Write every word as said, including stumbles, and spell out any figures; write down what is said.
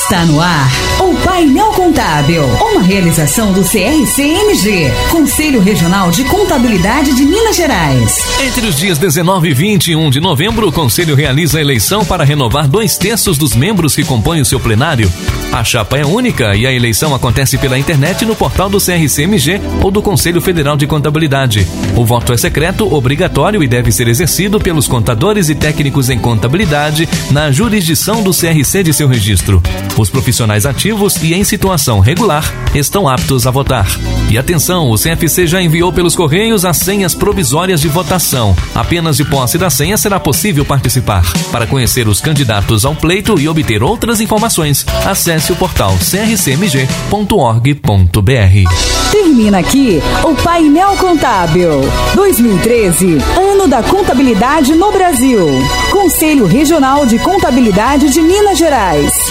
Está no ar o Painel Contábil, uma realização do C R C M G, Conselho Regional de Contabilidade de Minas Gerais. Entre os dias dezenove e vinte e um de novembro, o Conselho realiza a eleição para renovar dois terços dos membros que compõem o seu plenário. A chapa é única e a eleição acontece pela internet no portal do C R C M G ou do Conselho Federal de Contabilidade. O voto é secreto, obrigatório e deve ser exercido pelos contadores e técnicos em contabilidade na jurisdição do C R C de seu registro. Os profissionais ativos e em situação regular estão aptos a votar. E atenção, o C F C já enviou pelos Correios as senhas provisórias de votação. Apenas de posse da senha será possível participar. Para conhecer os candidatos ao pleito e obter outras informações, acesse o portal c r c m g ponto org ponto b r. Termina aqui o Painel Contábil. dois mil e treze, ano da contabilidade no Brasil. Conselho Regional de Contabilidade de Minas Gerais.